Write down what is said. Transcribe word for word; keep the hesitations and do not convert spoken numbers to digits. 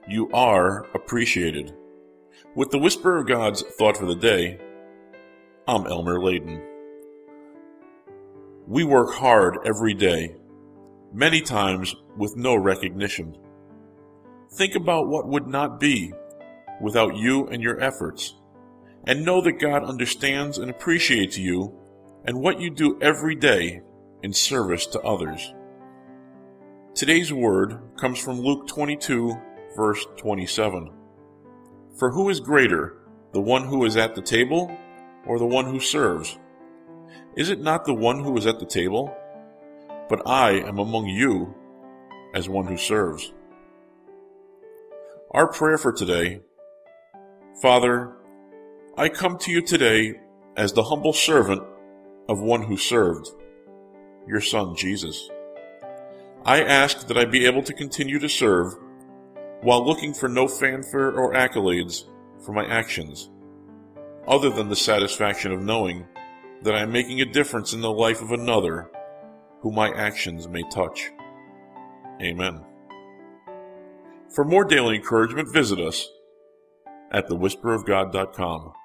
You are appreciated. With the Whisper of God's Thought for the Day, I'm Elmer Layden. We work hard every day, many times with no recognition. Think about what would not be without you and your efforts, and know that God understands and appreciates you and what you do every day in service to others. Today's word comes from Luke twenty-two, verse twenty-seven. For who is greater, the one who is at the table or the one who serves? Is it not the one who is at the table? But I am among you as one who serves. Our prayer for today: Father, I come to you today as the humble servant of one who served, your Son Jesus. I ask that I be able to continue to serve while looking for no fanfare or accolades for my actions, other than the satisfaction of knowing that I am making a difference in the life of another who my actions may touch. Amen. For more daily encouragement, visit us at the whisper of god dot com.